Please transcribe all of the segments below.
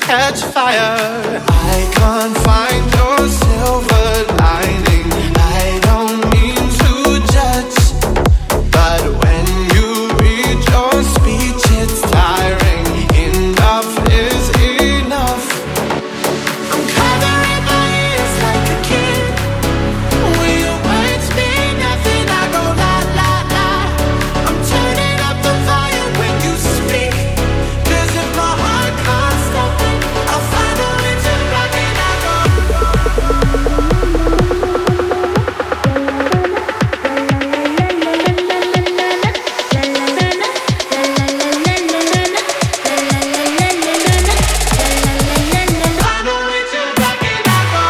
catch fire. I can't find your silver lining. I don't mean to judge, but when you read your speech, it's tiring. Enough is enough. I'm covering my ears like a kid. Will your words mean nothing? I go la la la. I'm turning up the volume when you speak. 'Cause if my heart can't stop it, I'll find a way to rock it. I go. Find a way to rock it. I go.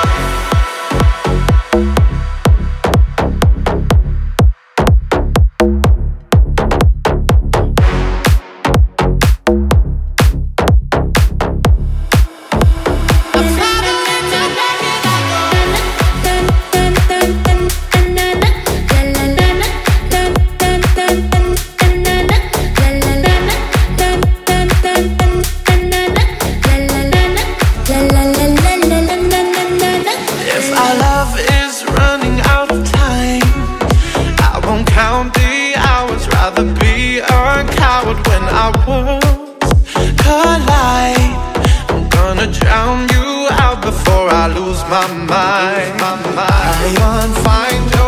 If our love is running out of time, I won't count the hours. Rather be a coward when our worlds collide. I'm gonna drown you out before I lose my mind. I can't find your